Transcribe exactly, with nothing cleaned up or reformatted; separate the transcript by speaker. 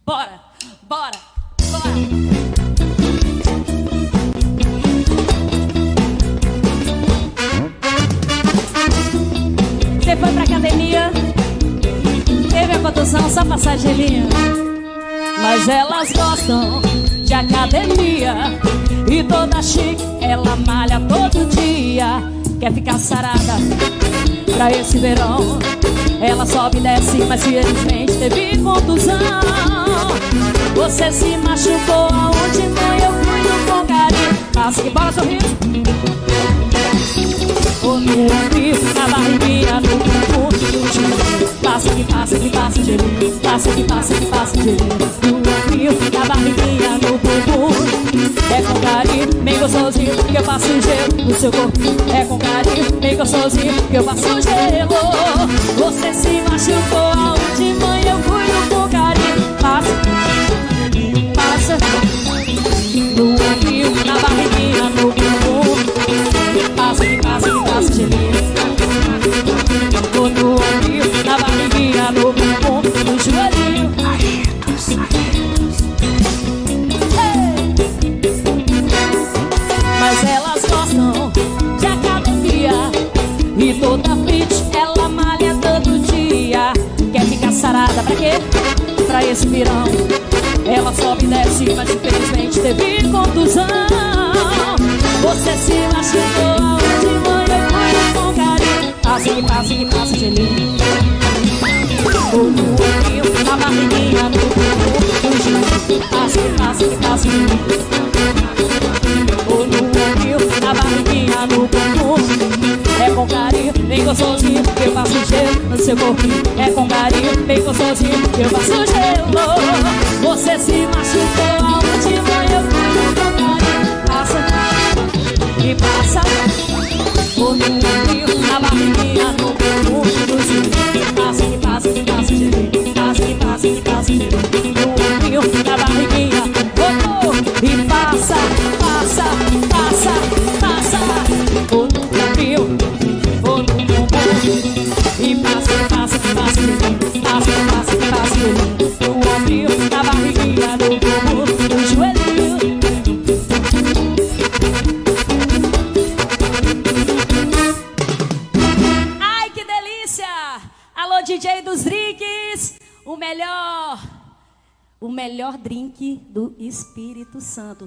Speaker 1: Bora, bora, bora. Você foi pra academia, teve a contusão, só passar gelinho. Mas elas gostam de academia e toda chique, ela malha todo dia. Quer ficar sarada pra esse verão. Ela sobe e desce, mas felizmente teve contusão. Você se machucou aonde, mãe? Eu fui no Congarinho. Passa que bola, sorriso. Ou no ombro, na barriguinha, no bumbum, no joelho. Passa que passa, que passa, gelinho. Passa que passa, que passa, gelinho. No ombro, na barriguinha, no bumbum. É com carinho, bem gostosinho, que eu passo gelo no seu corpo. É com carinho, bem gostosinho, que eu passo gelo. Você se machucou aonde, mãe? Eu fui no com carinho. Passa, passa. No ombro, na barriguinha, no bumbum. Passa, que passa, que passa, gelinho. Tô no ombro, na barriguinha, no bumbum, no joelhinho. Mas elas gostam de academia e toda fit ela malha todo dia. Quer ficar sarada pra quê? Pra esse pirão. Ela sobe e desce, mas infelizmente teve contusão. Você se machucou aonde, mãe? Eu fui com carinho. Passa que passa que passa, gelinho. Ou no ombro, na barriguinha, no bumbum, no joelho. Passa que passa que passa, gelinho. Ou no ombro, na barriguinha, no bumbum. É com carinho, bem gostosinho, que eu passo gelo no seu corpinho. É com carinho, bem gostosinho, que eu passo gelo. Você se machucou aonde, mãe? Eu fui com carinho. Passa e passa. Ou no ombro, na barriguinha, no bumbum, no joelho. Passa que passa, que passa, gelinho. Passa que passa, que passa, gelinho. No ombro, na barriguinha, oh, oh. E passa, passa, passa, passa. Ou no ombro, ou no bumbum. E passa, passa, passa, gelinho. Passa, passa, passa, gelinho. No ombro, na barriguinha, no bumbum, no joelhinho. Ai, que delícia! Alô, D J dos drinks, o melhor, o melhor drink do Espírito Santo.